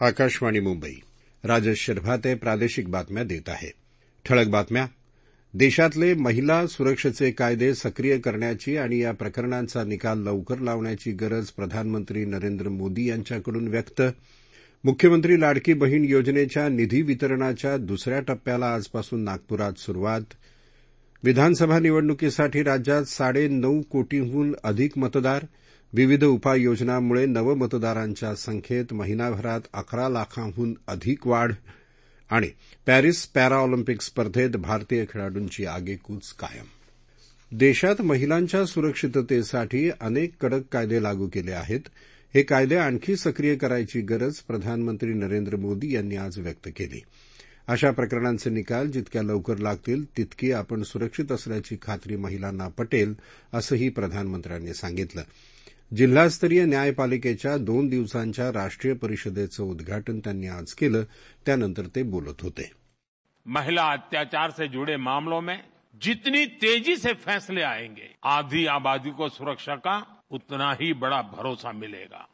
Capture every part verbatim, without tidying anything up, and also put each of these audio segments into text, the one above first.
आकाशवाणी मुंबई. राजेश शिरभाते प्रादेशिक बातम्या देत आहे. ठळक बातम्या. देशातले महिला सुरक्षेचे कायदे सक्रिय करण्याची आणि या प्रकरणांचा निकाल लवकर लावण्याची गरज प्रधानमंत्री नरेंद्र मोदी यांच्याकडून व्यक्त. मुख्यमंत्री लाडकी बहीण योजनेच्या निधी वितरणाच्या दुसऱ्या टप्प्याला आजपासून नागपुरात सुरुवात. विधानसभा निवडणुकीसाठी राज्यात साडे नऊ कोटींहून अधिक मतदार. विविध उपाययोजनांमुळे नवमतदारांच्या संख्येत महिनाभरात अकरा लाखांहून अधिक वाढ. आणि पॅरिस पॅराऑलिम्पिक स्पर्धेत भारतीय खेळाडूंची आगेकूच कायम. देशात महिलांच्या सुरक्षिततेसाठी अनेक कडक कायदे लागू केले आहेत. हे कायदे आणखी सक्रिय करायची गरज प्रधानमंत्री नरेंद्र मोदी यांनी आज व्यक्त केली. अशा प्रकरणांचे निकाल जितक्या लवकर लागतील तितकी आपण सुरक्षित असल्याची खात्री महिलांना पटेल, असंही प्रधानमंत्र्यांनी सांगितलं. जिल्हास्तरीय न्यायपालिकेच्या दोन दिवसांच्या राष्ट्रीय परिषदेचं उद्घाटन त्यांनी आज केलं. त्यानंतर ते बोलत होते. महिला अत्याचार से जुड़े मामलों में जितनी तेजी से फैसले आएंगे, आधी आबादी को सुरक्षा का उतना ही बड़ा भरोसा मिलेगा.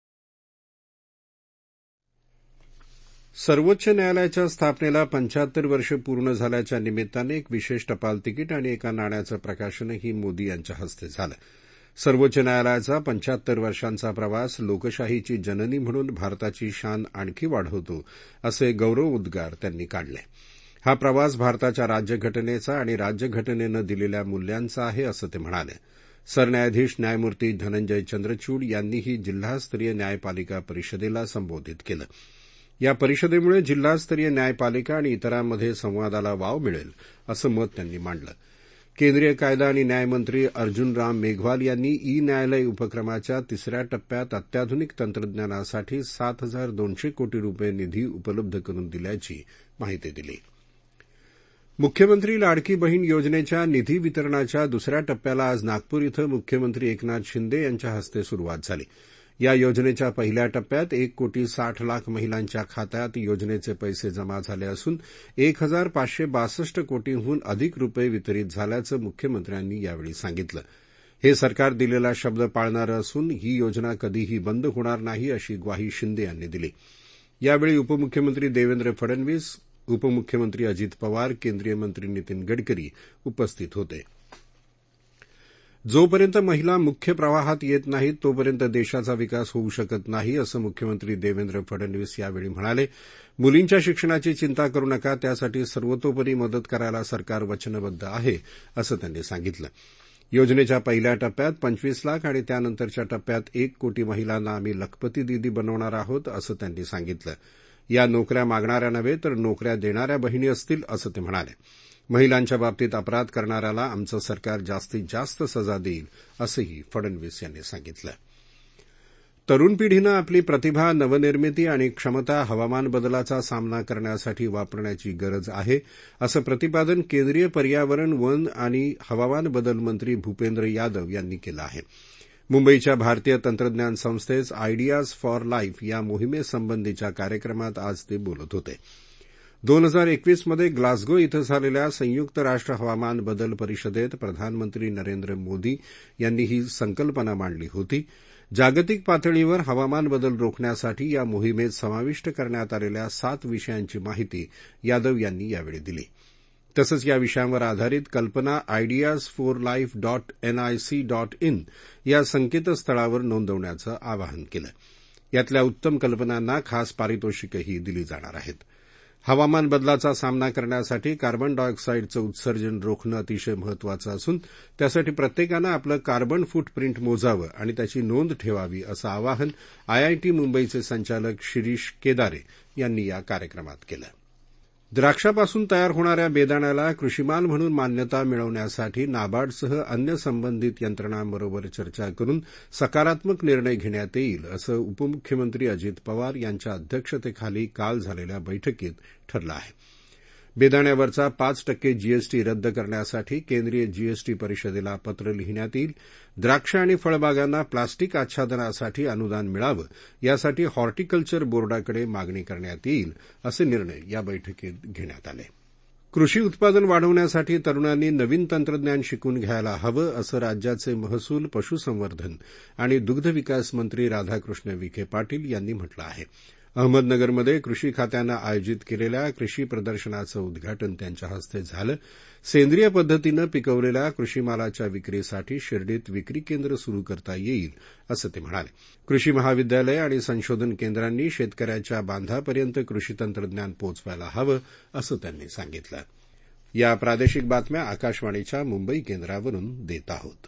सर्वोच्च न्यायालयाच्या स्थापनेला पंच्याहत्तर वर्ष पूर्ण झाल्याच्या निमित्तानं एक विशेष टपाल तिकीट आणि एका नाण्याचं प्रकाशनही मोदी यांच्या हस्ते झालं. सर्वोच्च न्यायालयाचा पंच्याहत्तर वर्षांचा प्रवास लोकशाहीची जननी म्हणून भारताची शान आणखी वाढवतो, असे गौरवोद्गार त्यांनी काढले. हा प्रवास भारताच्या राज्यघटनेचा आणि राज्यघटनेनं दिलेल्या मूल्यांचा आहे, असं ते म्हणाले. सरन्यायाधीश न्यायमूर्ती धनंजय चंद्रचूड यांनीही जिल्हास्तरीय न्यायपालिका परिषदेला संबोधित केलं. या परिषदेमुळे जिल्हास्तरीय न्यायपालिका आणि इतरांमध्ये संवादाला वाव मिळेल, असं मत त्यांनी मांडलं. केंद्रीय कायदा आणि न्यायमंत्री अर्जुन राम मेघवाल यांनी ई न्यायालय उपक्रमाच्या तिसऱ्या टप्प्यात अत्याधुनिक तंत्रज्ञानासाठी सात हजार दोनशे कोटी रुपये निधी उपलब्ध करून दिल्याची माहिती दिली. मुख्यमंत्री लाडकी बहीण योजनेच्या निधी वितरणाच्या दुसऱ्या टप्प्याला आज नागपूर इथं मुख्यमंत्री एकनाथ शिंदे यांच्या हस्ते सुरुवात झाली. या योजनेच्या पहिल्या टप्प्यात एक कोटी साठ लाख महिलांच्या खात्यात योजनेचे पैसे जमा झाले असून एक हजार पाचशे बासष्ट कोटींहून अधिक रुपये वितरित झाल्याचं मुख्यमंत्र्यांनी यावेळी सांगितलं. हे सरकार दिलेला शब्द पाळणारं असून ही योजना कधीही बंद होणार नाही, अशी ग्वाही शिंदे यांनी दिली. यावेळी उपमुख्यमंत्री देवेंद्र फडणवीस, उपमुख्यमंत्री अजित पवार, केंद्रीय मंत्री नितीन गडकरी उपस्थित होते. जोपर्यंत महिला मुख्य प्रवाहात येत नाहीत तोपर्यंत देशाचा विकास होऊ शकत नाही, असं मुख्यमंत्री देवेंद्र फडणवीस यावेळी म्हणाले. मुलींच्या शिक्षणाची चिंता करू नका, त्यासाठी सर्वतोपरी मदत करायला सरकार वचनबद्ध आहे, असं त्यांनी सांगितलं. योजनेच्या पहिल्या टप्प्यात पंचवीस लाख आणि त्यानंतरच्या टप्प्यात एक कोटी महिलांना आम्ही लखपती दीदी बनवणार आहोत, असं त्यांनी सांगितलं. या नोकऱ्या मागणाऱ्या नव्हे तर नोकऱ्या देणाऱ्या बहिणी असतील, असं ते म्हणाले. महिलांच्या बाबतीत अपराध करणाऱ्याला आमचं सरकार जास्तीत जास्त सजा देईल, असंही फडणवीस यांनी सांगितलं. तरुण पिढीनं आपली प्रतिभा, नवनिर्मिती आणि क्षमता हवामान बदलाचा सामना करण्यासाठी वापरण्याची गरज आहे, असं प्रतिपादन केंद्रीय पर्यावरण, वन आणि हवामान बदल मंत्री भूपेंद्र यादव यांनी केलं आहे. मुंबईच्या भारतीय तंत्रज्ञान संस्थेत आयडियाज फॉर लाईफ या मोहिमेसंबंधीच्या कार्यक्रमात आज ते बोलत होते. दोन हजार एकवीसमध्ये ग्लासगो इथं झालेल्या संयुक्त राष्ट्र हवामान बदल परिषदेत प्रधानमंत्री नरेंद्र मोदी यांनी ही संकल्पना मांडली होती. जागतिक पातळीवर हवामान बदल रोखण्यासाठी या मोहिमेत समाविष्ट करण्यात आलेल्या सात विषयांची माहिती यादव यांनी यावेळी दिली. तसंच या विषयांवर आधारित कल्पना ideas for life dot NIC dot in या संकेतस्थळावर नोंदवण्याचं आवाहन केलं. यातल्या उत्तम कल्पनांना खास पारितोषिकही दिली जाणार आहेत. हवामान बदलाचा सामना करण्यासाठी कार्बन डायऑक्साईडचं उत्सर्जन रोखणं अतिशय महत्वाचं असून त्यासाठी प्रत्येकानं आपलं कार्बन फूटप्रिंट मोजावं आणि त्याची नोंद ठेवावी, असं आवाहन आयआयटी मुंबईचे संचालक शिरीष केदारे यांनी या कार्यक्रमात केलं. द्राक्षापासून तयार होणाऱ्या बेदाण्याला कृषीमाल म्हणून मान्यता मिळवण्यासाठी नाबार्डसह अन्य संबंधित यंत्रणांबरोबर चर्चा करून सकारात्मक निर्णय घेण्यात येईल, असं उपमुख्यमंत्री अजित पवार यांच्या अध्यक्षतेखाली काल झालेल्या बैठकीत ठरलं आहे. बेदाण्यावरचा पाच टक्के जीएसटी रद्द करण्यासाठी केंद्रीय जीएसटी परिषदेला पत्र लिहिण्यात येईल. द्राक्ष आणि फळबागांना प्लास्टिक आच्छादनासाठी अनुदान मिळावं, यासाठी हॉर्टिकल्चर बोर्डाकडे मागणी करण्यात येईल, असे निर्णय या बैठकीत घेण्यात आले. कृषी उत्पादन वाढवण्यासाठी तरुणांनी नवीन तंत्रज्ञान शिकून घ्यायला हवं, असं राज्याचे महसूल, पशुसंवर्धन आणि दुग्धविकास मंत्री राधाकृष्ण विखे पाटील यांनी म्हटलं आहे. अहमदनगरमध्ये कृषी खात्यानं आयोजित केलेल्या कृषी प्रदर्शनाचं उद्घाटन त्यांच्या हस्ते झालं. सेंद्रिय पद्धतीनं पिकवलेल्या कृषीमालाच्या विक्रीसाठी शिर्डीत विक्री केंद्र सुरू करता येईल असं ते म्हणाले. कृषी महाविद्यालय आणि संशोधन केंद्रांनी शेतकऱ्याच्या बांधापर्यंत कृषी तंत्रज्ञान पोहोचवायला हवं असं त्यांनी सांगितलं. या प्रादेशिक बातम्या आकाशवाणीच्या मुंबई केंद्रावरून देत आहोत.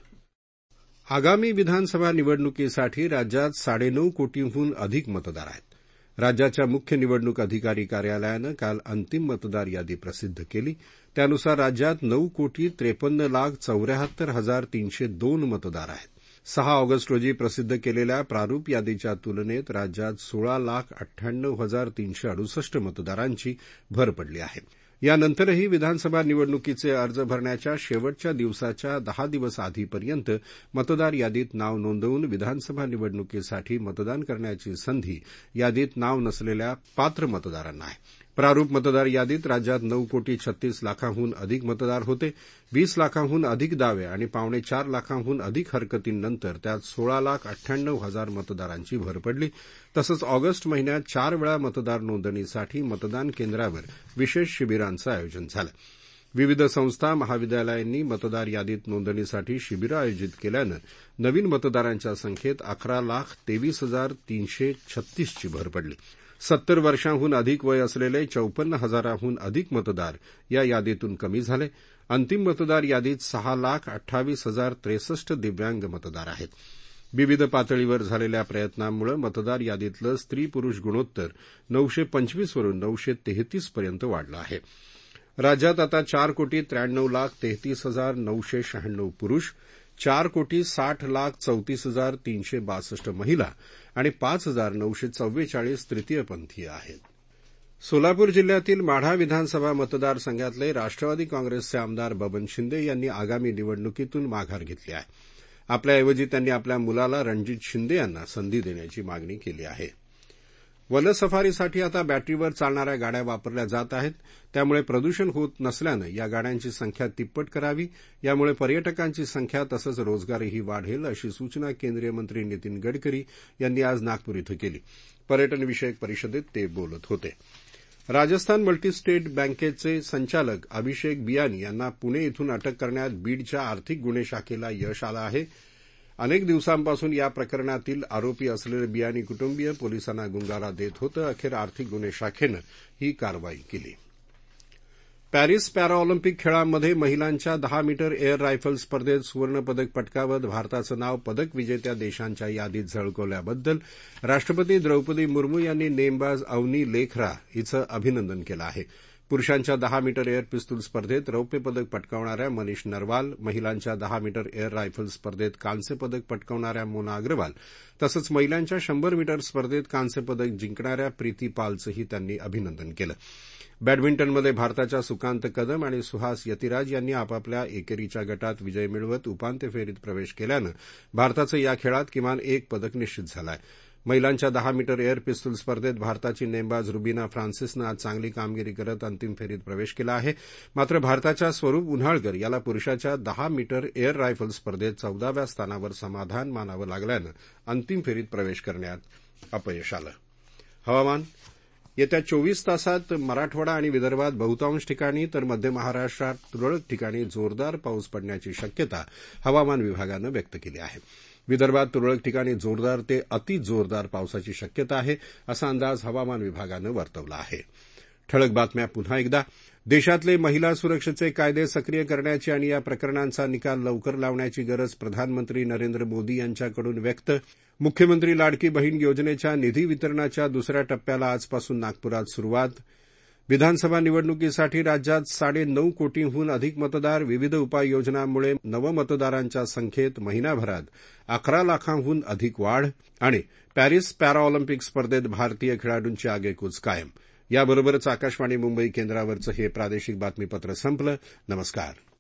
आगामी विधानसभा निवडणुकीसाठी राज्यात साडेनऊ कोटींहून अधिक मतदार आहेत. राज्याच्या मुख्य निवडणूक अधिकारी कार्यालयानं काल अंतिम मतदार यादी प्रसिद्ध केली. त्यानुसार राज्यात नऊ कोटी त्रेपन्न लाख चौऱ्याहत्तर हजार तीनशे दोन मतदार आहेत. सहा ऑगस्ट रोजी प्रसिद्ध केलेल्या प्रारूप यादीच्या तुलनेत राज्यात सोळा लाख अठ्ठ्याण्णव हजार तीनशे अडुसष्ट मतदारांची भर पडली आहे. यानंतरही विधानसभा निवडणुकीचे अर्ज भरण्याच्या शेवटच्या दिवसाच्या दहा दिवस आधीपर्यंत मतदार यादीत नाव नोंदवून विधानसभा निवडणुकीसाठी मतदान करण्याची संधी यादीत नाव नसलेल्या पात्र मतदारांना आहे. प्रारूप मतदार यादीत राज्यात नऊ कोटी छत्तीस लाखांहून अधिक मतदार होते. वीस लाखांहून अधिक दावे आणि पावणे चार लाखांहून अधिक हरकतींनंतर त्यात सोळा लाख अठ्ठ्याण्णव हजार मतदारांची भर पडली. तसंच ऑगस्ट महिन्यात चार वेळा मतदार नोंदणीसाठी मतदान केंद्रावर विशेष शिबिरांचं आयोजन झालं. विविध संस्था महाविद्यालयांनी मतदार यादीत नोंदणीसाठी शिबिरं आयोजित केल्यानं नवीन मतदारांच्या संख्येत अकरा लाख तेवीस हजार तीनशे छत्तीसची भर पडली. सत्तर वर्षांहून अधिक वय असलेले चौपन्न हजारांहून अधिक मतदार या यादीतून कमी झाले. अंतिम मतदार यादीत सहा लाख अठ्ठावीस हजार त्रेसष्ट दिव्यांग मतदार आहेत. विविध पातळीवर झालेल्या प्रयत्नांमुळे मतदार यादीतलं स्त्री पुरुष गुणोत्तर नऊशे पंचवीस वरून नऊशे तेहतीस पर्यंत वाढलं आहे. राज्यात आता चार कोटी त्र्याण्णव लाख तेहतीस हजार नऊशे शहाण्णव पुरुष, चार कोटी साठ लाख चौतीस हजार तीनशे बासष्ट महिला आणि पाच हजार नऊशे चव्वेचाळीस तृतीयपंथीय आहेत. सोलापूर जिल्ह्यातील माढा विधानसभा मतदारसंघातले राष्ट्रवादी काँग्रेसचे आमदार बबन शिंदे यांनी आगामी निवडणुकीतून माघार घेतली आहे. आपल्याऐवजी त्यांनी आपल्या मुलाला रणजित शिंदे यांना संधी देण्याची मागणी केली आहे. वन सफारीसाठी आता बॅटरीवर चालणाऱ्या गाड्या वापरल्या जात आहेत. त्यामुळे प्रदूषण होत नसल्यानं या गाड्यांची संख्या तिप्पट करावी. यामुळे पर्यटकांची संख्या तसंच रोजगारही वाढेल अशी सूचना केंद्रीय मंत्री नितीन गडकरी यांनी आज नागपूर इथं केली. पर्यटनविषयक परिषदेत ते बोलत होते. राजस्थान मल्टीस्टेट बँकेचे संचालक अभिषेक बियानी यांना पुणे इथून अटक करण्यात बीडच्या आर्थिक गुन्हे शाखेला यश आलं आहे. अनेक दिवसांपासून या प्रकरणातील आरोपी असलेले बियानी कुटुंबीय पोलिसांना गुंगारा देत होतं. अखेर आर्थिक गुन्हे शाखेनं ही कारवाई केली. पॅरिस पॅराऑलिम्पिक खेळांमध्ये महिलांच्या दहा मीटर एअर रायफल स्पर्धेत सुवर्णपदक पटकावत भारताचं नाव पदक विजेत्या देशांच्या यादीत झळकवल्याबद्दल राष्ट्रपती द्रौपदी मुर्मू यांनी नेमबाज अवनी लेखरा हिचं अभिनंदन केलं आहे. पुरुषांच्या दहा मीटर एअर पिस्तूल स्पर्धेत रौप्य पदक पटकावणाऱ्या मनीष नरवाल, महिलांच्या दहा मीटर एअर रायफल स्पर्धेत कांस्य पदक पटकावणाऱ्या मोना अग्रवाल तसंच महिलांच्या शंभर मीटर स्पर्धेत कांस्य पदक जिंकणाऱ्या प्रीती पालचंही त्यांनी अभिनंदन केलं. बॅडमिंटनमध्ये भारताच्या सुकांत कदम आणि सुहास यतिराज यांनी आपापल्या एकेरीच्या गटात विजय मिळवत उपांत्य फेरीत प्रवेश केल्यानं भारताचं या खेळात किमान एक पदक निश्चित झालं आहे. महिलांच्या दहा मीटर एअर पिस्तूल स्पर्धेत भारताची नेमबाज रुबीना फ्रान्सिसनं आज चांगली कामगिरी करत अंतिम फेरीत प्रवेश केला आहे. मात्र भारताच्या स्वरूप उन्हाळकर याला पुरुषाच्या दहा मीटर एअर रायफल स्पर्धेत चौदाव्या स्थानावर समाधान मानावं लागल्यानं अंतिम फेरीत प्रवेश करण्यात अपयश आलं. हवामान. येत्या चोवीस तासात मराठवाडा आणि विदर्भात बहुतांश ठिकाणी तर मध्य महाराष्ट्रात तुरळक ठिकाणी जोरदार पाऊस पडण्याची शक्यता हवामान विभागानं व्यक्त केली आहे. विदर्भात तुरळक ठिकाणी जोरदार ते अतिजोरदार पावसाची शक्यता आहे असा अंदाज हवामान विभागानं वर्तवला आहे. ठळक बातम्या पुन्हा एकदा. देशातले महिला सुरक्षेचे कायदे सक्रिय करण्याची आणि या प्रकरणांचा निकाल लवकर लावण्याची गरज प्रधानमंत्री नरेंद्र मोदी यांच्याकडून व्यक्त. मुख्यमंत्री लाडकी बहीण योजनेच्या निधी वितरणाच्या दुसऱ्या टप्प्याला आजपासून नागपुरात सुरुवात. विधानसभा निवडणुकीसाठी राज्यात साडेनऊ कोटींहून अधिक मतदार. विविध उपाययोजनांमुळे नवमतदारांच्या संख्येत महिनाभरात अकरा लाखांहून अधिक वाढ. आणि पॅरिस पॅराऑलिम्पिक स्पर्धेत भारतीय खेळाडूंची आगेकूच कायम. याबरोबरच आकाशवाणी मुंबई केंद्रावरचं हे प्रादेशिक बातमीपत्र संपलं. नमस्कार.